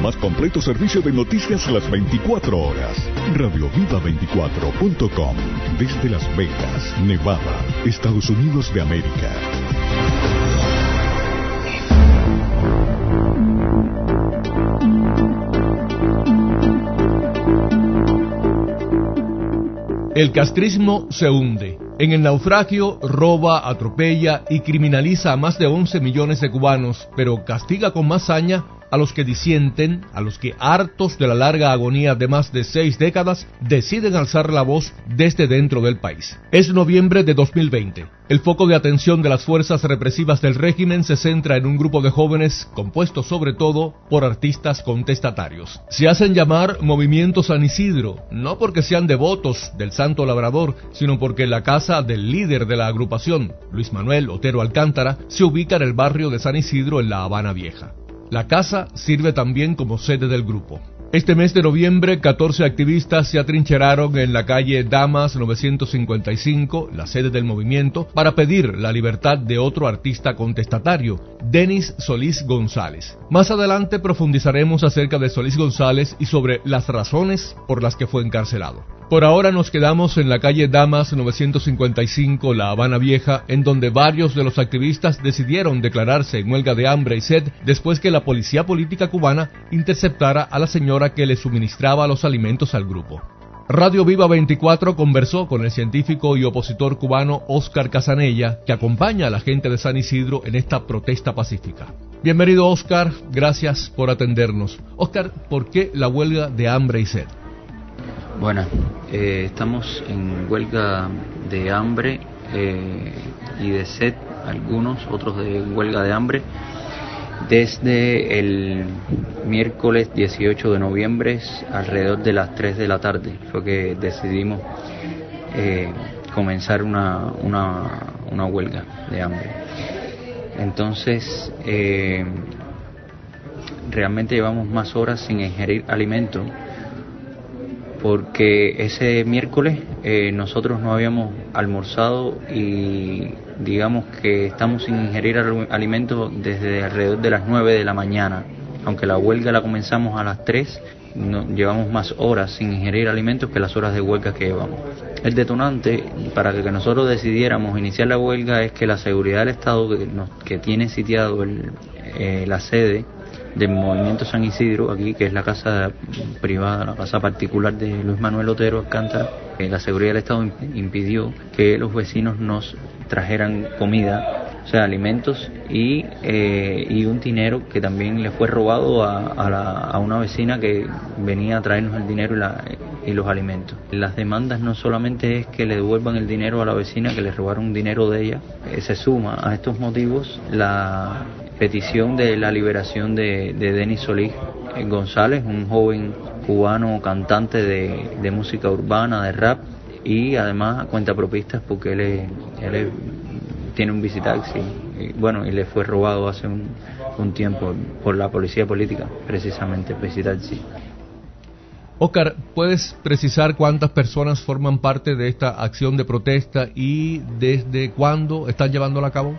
más completo servicio de noticias las 24 horas. RadioViva24.com, desde Las Vegas, Nevada, Estados Unidos de América. El castrismo se hunde. En el naufragio roba, atropella y criminaliza a más de 11 millones de cubanos, pero castiga con más saña a los que disienten, a los que, hartos de la larga agonía de más de 6 décadas, deciden alzar la voz desde dentro del país. Es noviembre de 2020. El foco de atención de las fuerzas represivas del régimen se centra en un grupo de jóvenes compuesto sobre todo por artistas contestatarios. Se hacen llamar Movimiento San Isidro, no porque sean devotos del Santo Labrador, sino porque la casa del líder de la agrupación, Luis Manuel Otero Alcántara, se ubica en el barrio de San Isidro en La Habana Vieja. La casa sirve también como sede del grupo. Este mes de noviembre, 14 activistas se atrincheraron en la calle Damas 955, la sede del movimiento, para pedir la libertad de otro artista contestatario, Denis Solís González. Más adelante profundizaremos acerca de Solís González y sobre las razones por las que fue encarcelado. Por ahora nos quedamos en la calle Damas 955, La Habana Vieja, en donde varios de los activistas decidieron declararse en huelga de hambre y sed después que la policía política cubana interceptara a la señora que le suministraba los alimentos al grupo. Radio Viva 24 conversó con el científico y opositor cubano Óscar Casanella, que acompaña a la gente de San Isidro en esta protesta pacífica. Bienvenido, Óscar, gracias por atendernos. Óscar, ¿por qué la huelga de hambre y sed? Bueno, estamos en huelga de hambre y de sed, algunos, otros de huelga de hambre, desde el miércoles 18 de noviembre, alrededor de las 3 de la tarde, fue que decidimos comenzar una huelga de hambre. Entonces, realmente llevamos más horas sin ingerir alimento, porque ese miércoles nosotros no habíamos almorzado y digamos que estamos sin ingerir alimentos desde alrededor de las 9 de la mañana. Aunque la huelga la comenzamos a las 3, llevamos más horas sin ingerir alimentos que las horas de huelga que llevamos. El detonante para que nosotros decidiéramos iniciar la huelga es que la seguridad del Estado, que tiene sitiado la sede del Movimiento San Isidro, aquí, que es la casa privada, la casa particular de Luis Manuel Otero Alcántara, la seguridad del Estado impidió que los vecinos nos trajeran comida, o sea, alimentos y un dinero que también le fue robado a una vecina que venía a traernos el dinero y los alimentos. Las demandas no solamente es que le devuelvan el dinero a la vecina que le robaron dinero de ella, se suma a estos motivos la petición de la liberación de Denis Solís González, un joven cubano cantante de música urbana, de rap, y además cuentapropistas porque él tiene un visitaxi, y le fue robado hace un tiempo por la policía política, precisamente, visitaxi. Óscar, ¿puedes precisar cuántas personas forman parte de esta acción de protesta y desde cuándo están llevándola a cabo?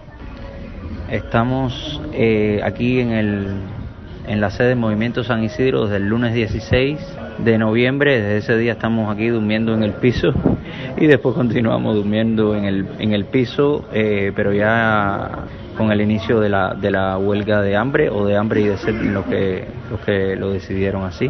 Estamos aquí en la sede del Movimiento San Isidro desde el lunes 16 de noviembre. Desde ese día estamos aquí durmiendo en el piso y después continuamos durmiendo en el piso, pero ya con el inicio de la huelga de hambre o de hambre y de sed, los que lo decidieron así.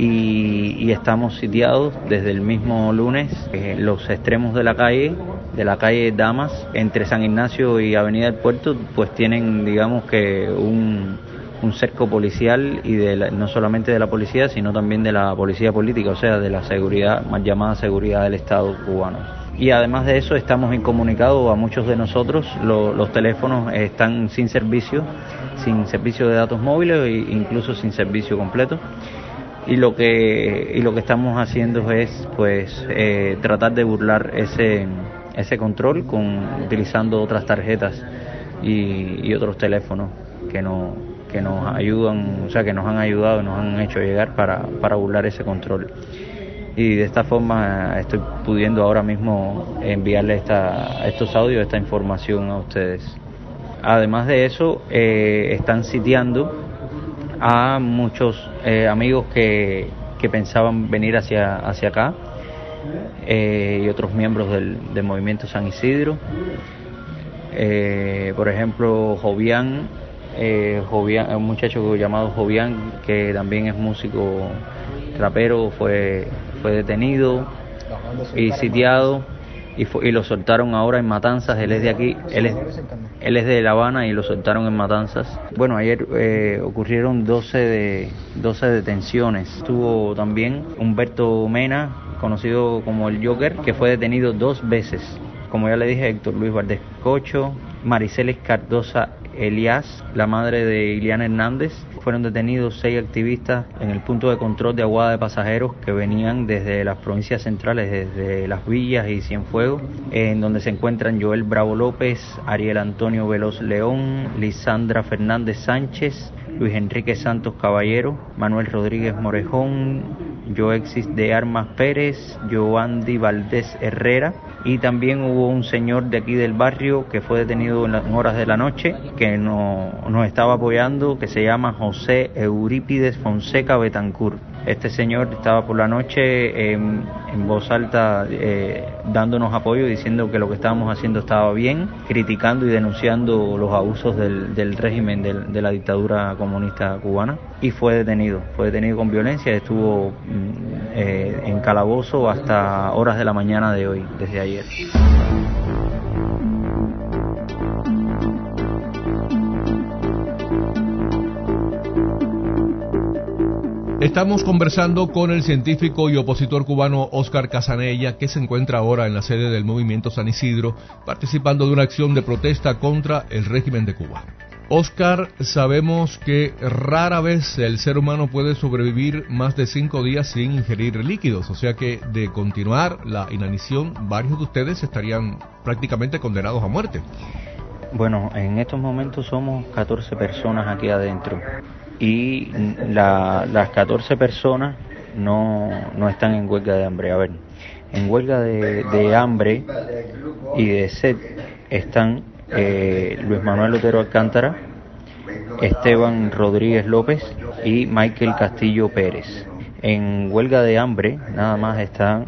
Y estamos sitiados desde el mismo lunes, los extremos de la calle Damas, entre San Ignacio y Avenida del Puerto, pues tienen, digamos que un cerco policial y no solamente de la policía, sino también de la policía política, o sea, de la seguridad, más llamada seguridad del Estado cubano. Y además de eso estamos incomunicados a muchos de nosotros, los teléfonos están sin servicio de datos móviles e incluso sin servicio completo. Y lo que estamos haciendo es tratar de burlar ese control utilizando otras tarjetas y otros teléfonos que nos ayudan, o sea, que nos han ayudado, nos han hecho llegar para burlar ese control. Y de esta forma estoy pudiendo ahora mismo enviarle estos audios, esta información a ustedes. Además de eso, están sitiando a muchos amigos que pensaban venir hacia acá, y otros miembros del Movimiento San Isidro. Por ejemplo, Jovian, un muchacho llamado Jovian, que también es músico trapero, fue detenido y sitiado, y lo soltaron ahora en Matanzas. Él es de aquí, él es de La Habana, y lo soltaron en Matanzas. Bueno, ayer ocurrieron 12 detenciones. Estuvo también Humberto Mena, conocido como el Joker, que fue detenido 2 veces. Como ya le dije, Héctor Luis Valdés Cocho, Mariceles Cardosa Elías, la madre de Iliana Hernández. Fueron detenidos 6 activistas en el punto de control de Aguada de Pasajeros, que venían desde las provincias centrales, desde Las Villas y Cienfuegos, en donde se encuentran Joel Bravo López, Ariel Antonio Veloz León, Lisandra Fernández Sánchez, Luis Enrique Santos Caballero, Manuel Rodríguez Morejón, Joexis de Armas Pérez, Joandy Valdés Herrera, y también hubo un señor de aquí del barrio que fue detenido en horas de la noche, que nos estaba apoyando, que se llama José Eurípides Fonseca Betancourt. Este señor estaba por la noche en voz alta dándonos apoyo, diciendo que lo que estábamos haciendo estaba bien, criticando y denunciando los abusos del régimen de la dictadura comunista cubana, y fue detenido con violencia. Estuvo en calabozo hasta horas de la mañana de hoy, desde ayer. Estamos conversando con el científico y opositor cubano Óscar Casanella, que se encuentra ahora en la sede del Movimiento San Isidro, participando de una acción de protesta contra el régimen de Cuba. Óscar, sabemos que rara vez el ser humano puede sobrevivir más de 5 días sin ingerir líquidos, o sea que de continuar la inanición, varios de ustedes estarían prácticamente condenados a muerte. Bueno, en estos momentos somos 14 personas aquí adentro, y las 14 personas no están en huelga de hambre. A ver, en huelga de hambre y de sed están Luis Manuel Otero Alcántara, Esteban Rodríguez López y Michael Castillo Pérez. En huelga de hambre nada más están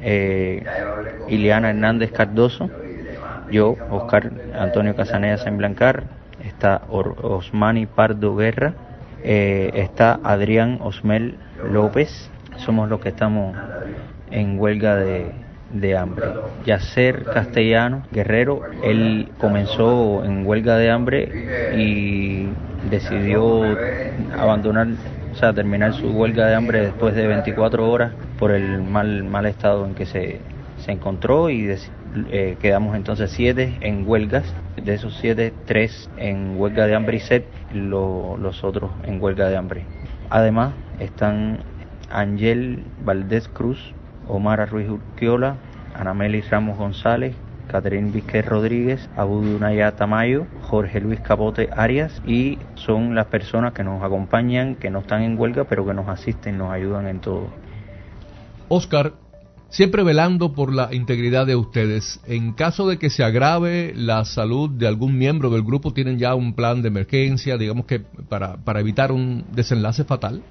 Iliana Hernández Cardoso, yo, Óscar Antonio Casanella Semblancar, está Osmani Pardo Guerra, está Adrián Osmel López. Somos los que estamos en huelga de hambre. Yacer Castellano Guerrero, él comenzó en huelga de hambre y decidió abandonar, o sea, terminar su huelga de hambre después de 24 horas por el mal estado en que se encontró, y quedamos entonces 7 en huelgas. De esos 7, 3 en huelga de hambre y sed, los otros en huelga de hambre. Además están Ángel Valdés Cruz, Omar Ruiz Urquiola, Anamelis Ramos González, Catherine Vizquer Rodríguez, Abudunaya Tamayo, Jorge Luis Capote Arias, y son las personas que nos acompañan, que no están en huelga, pero que nos asisten, nos ayudan en todo. Óscar, siempre velando por la integridad de ustedes, en caso de que se agrave la salud de algún miembro del grupo, ¿tienen ya un plan de emergencia, digamos que para evitar un desenlace fatal?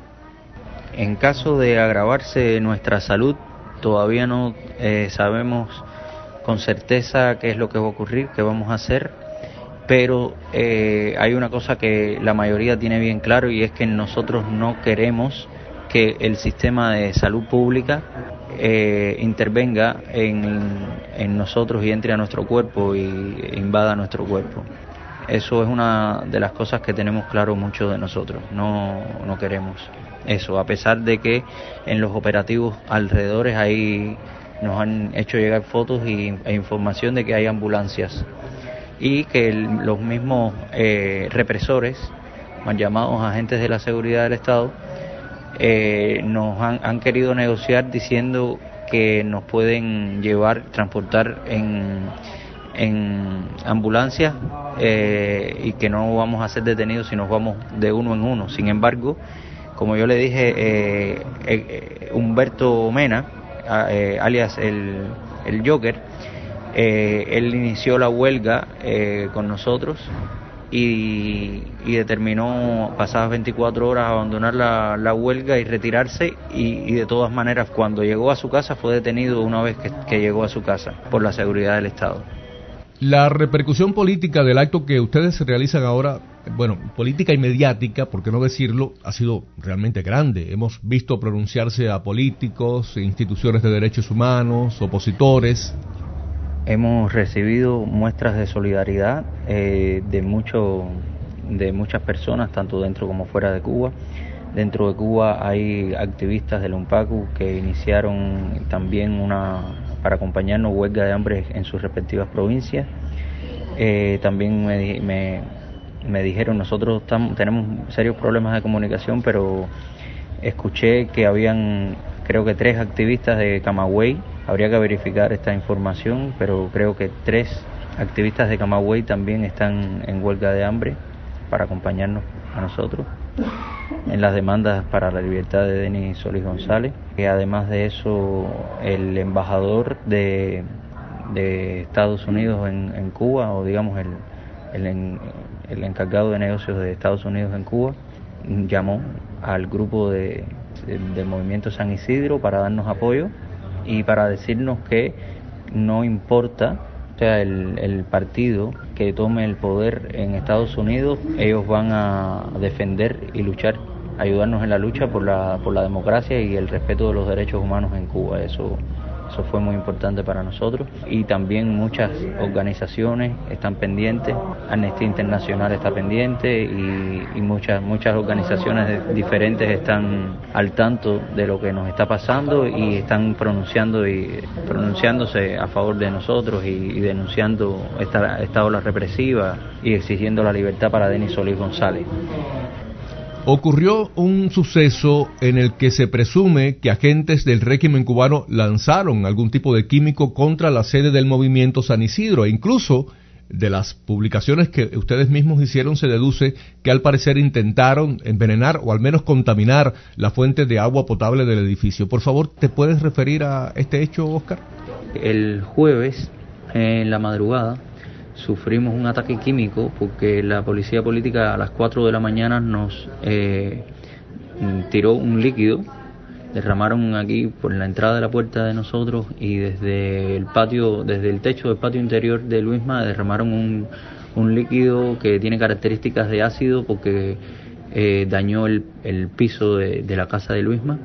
En caso de agravarse nuestra salud, todavía no sabemos con certeza qué es lo que va a ocurrir, qué vamos a hacer, pero hay una cosa que la mayoría tiene bien claro, y es que nosotros no queremos que el sistema de salud pública intervenga en nosotros y entre a nuestro cuerpo y invada nuestro cuerpo. Eso es una de las cosas que tenemos claro muchos de nosotros. No queremos eso, a pesar de que en los operativos alrededores ahí nos han hecho llegar fotos e información de que hay ambulancias, y que los mismos represores, mal llamados agentes de la seguridad del Estado, nos han querido negociar diciendo que nos pueden transportar en ambulancias, y que no vamos a ser detenidos si nos vamos de uno en uno. Sin embargo, como yo le dije, Humberto Mena, alias el Joker, él inició la huelga con nosotros, y determinó, pasadas 24 horas, abandonar la huelga y retirarse, y de todas maneras cuando llegó a su casa fue detenido una vez que llegó a su casa por la seguridad del Estado. La repercusión política del acto que ustedes realizan ahora, bueno, política y mediática, por qué no decirlo, ha sido realmente grande. Hemos visto pronunciarse a políticos, instituciones de derechos humanos, opositores. Hemos recibido muestras de solidaridad de muchas personas, tanto dentro como fuera de Cuba. Dentro de Cuba hay activistas del UNPACU que iniciaron también para acompañarnos huelga de hambre en sus respectivas provincias. También me dijeron, nosotros tenemos serios problemas de comunicación, pero escuché que habían, creo que 3 activistas de Camagüey. Habría que verificar esta información, pero creo que 3 activistas de Camagüey también están en huelga de hambre para acompañarnos a nosotros en las demandas para la libertad de Denis Solís González. Y además de eso, el embajador de Estados Unidos en Cuba, o digamos el encargado de negocios de Estados Unidos en Cuba, llamó al grupo del Movimiento San Isidro para darnos apoyo y para decirnos que no importa, o sea, el partido que tome el poder en Estados Unidos, ellos van a defender y luchar, ayudarnos en la lucha por la democracia y el respeto de los derechos humanos en Cuba. Eso fue muy importante para nosotros, y también muchas organizaciones están pendientes. Amnistía Internacional está pendiente, y muchas organizaciones diferentes están al tanto de lo que nos está pasando y están pronunciándose a favor de nosotros y denunciando esta ola represiva y exigiendo la libertad para Denis Solís González. Ocurrió un suceso en el que se presume que agentes del régimen cubano lanzaron algún tipo de químico contra la sede del movimiento San Isidro, e incluso de las publicaciones que ustedes mismos hicieron se deduce que al parecer intentaron envenenar o al menos contaminar la fuente de agua potable del edificio. Por favor, ¿te puedes referir a este hecho, Oscar? El jueves, en la madrugada, sufrimos un ataque químico porque la policía política a las 4 de la mañana nos tiró un líquido. Derramaron aquí por la entrada de la puerta de nosotros, y desde el techo del patio interior de Luisma derramaron un líquido que tiene características de ácido porque dañó el piso de la casa de Luisma.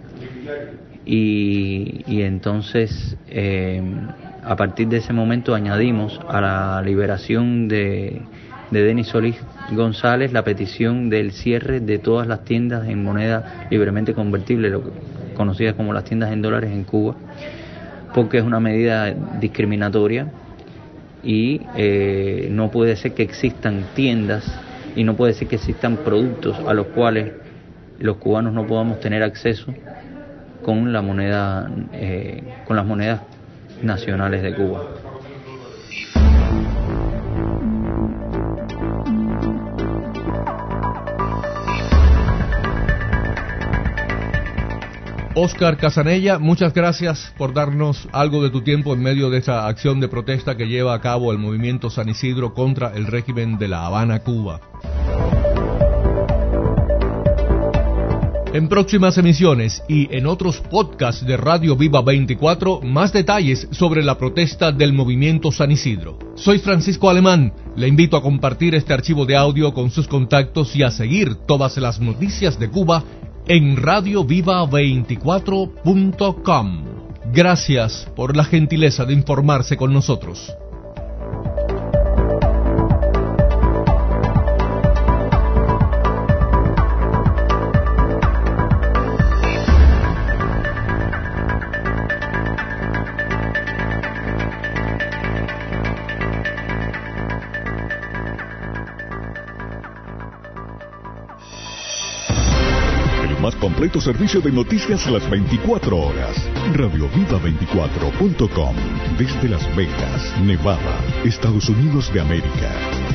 Y entonces a partir de ese momento añadimos a la liberación de Denis Solís González la petición del cierre de todas las tiendas en moneda libremente convertible, conocidas como las tiendas en dólares en Cuba, porque es una medida discriminatoria y no puede ser que existan tiendas y no puede ser que existan productos a los cuales los cubanos no podamos tener acceso con la moneda, con las monedas nacionales de Cuba. Óscar Casanella, muchas gracias por darnos algo de tu tiempo en medio de esta acción de protesta que lleva a cabo el movimiento San Isidro contra el régimen de La Habana, Cuba. En próximas emisiones y en otros podcasts de Radio Viva 24, más detalles sobre la protesta del movimiento San Isidro. Soy Francisco Alemán, le invito a compartir este archivo de audio con sus contactos y a seguir todas las noticias de Cuba en radioviva24.com. Gracias por la gentileza de informarse con nosotros. Completo servicio de noticias a las 24 horas. Radioviva24.com. Desde Las Vegas, Nevada, Estados Unidos de América.